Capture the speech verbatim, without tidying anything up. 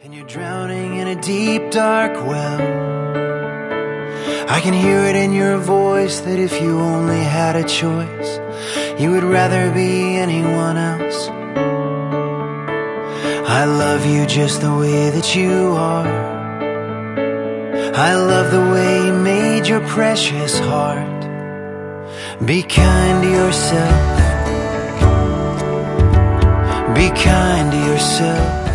and you're drowning in a deep dark well. I can hear it in your voice that if you only had a choice, you would rather be anyone else. I love you just the way that you are. I love the way you made your precious heart. Be kind to yourself. Be kind to yourself.